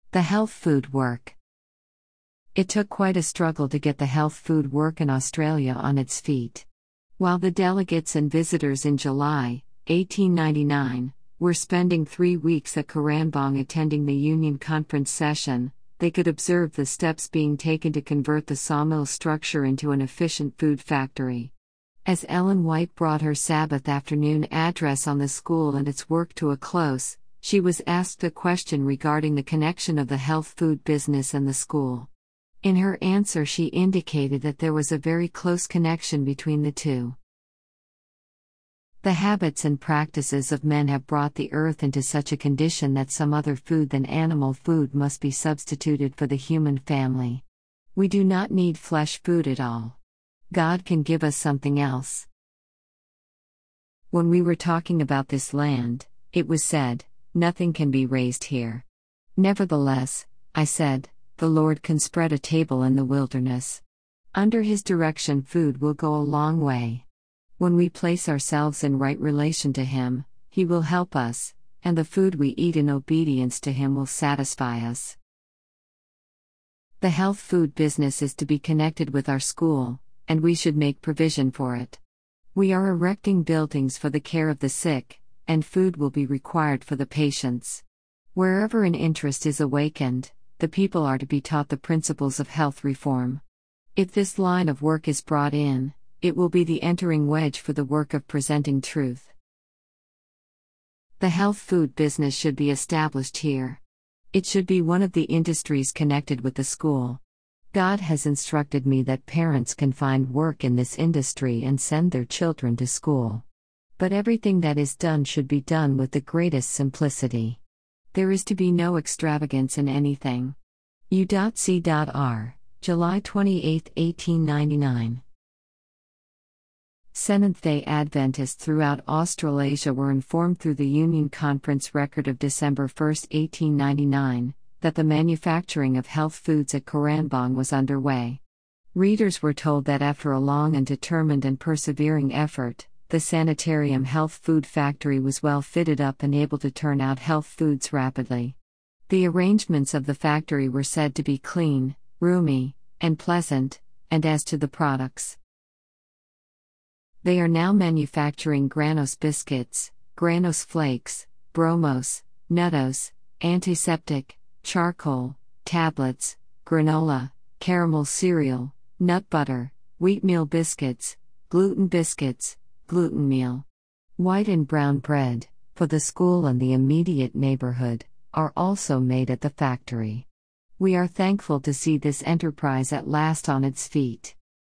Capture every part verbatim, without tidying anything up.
The health food work. It took quite a struggle to get the health food work in Australia on its feet. While the delegates and visitors in July, eighteen ninety-nine, were spending three weeks at Koranbong attending the Union Conference session, they could observe the steps being taken to convert the sawmill structure into an efficient food factory. As Ellen White brought her Sabbath afternoon address on the school and its work to a close, she was asked a question regarding the connection of the health food business and the school. In her answer, she indicated that there was a very close connection between the two. The habits and practices of men have brought the earth into such a condition that some other food than animal food must be substituted for the human family. We do not need flesh food at all. God can give us something else. When we were talking about this land, it was said, "Nothing can be raised here." Nevertheless, I said, the Lord can spread a table in the wilderness. Under His direction, food will go a long way. When we place ourselves in right relation to Him, He will help us, and the food we eat in obedience to Him will satisfy us. The health food business is to be connected with our school, and we should make provision for it. We are erecting buildings for the care of the sick, and food will be required for the patients. Wherever an interest is awakened, the people are to be taught the principles of health reform. If this line of work is brought in, it will be the entering wedge for the work of presenting truth. The health food business should be established here. It should be one of the industries connected with the school. God has instructed me that parents can find work in this industry and send their children to school. But everything that is done should be done with the greatest simplicity. There is to be no extravagance in anything. U C R, July twenty-eighth, eighteen ninety-nine. Seventh-day Adventists throughout Australasia were informed through the Union Conference record of December first, eighteen ninety-nine, that the manufacturing of health foods at Koranbong was underway. Readers were told that after a long and determined and persevering effort, the Sanitarium Health Food Factory was well fitted up and able to turn out health foods rapidly. The arrangements of the factory were said to be clean, roomy, and pleasant, and as to the products, they are now manufacturing Granos biscuits, Granos flakes, Bromos, Nuttos, antiseptic, charcoal, tablets, granola, caramel cereal, nut butter, wheatmeal biscuits, gluten biscuits, gluten meal. White and brown bread, for the school and the immediate neighborhood, are also made at the factory. We are thankful to see this enterprise at last on its feet.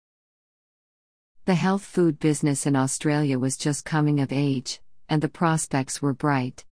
The health food business in Australia was just coming of age, and the prospects were bright.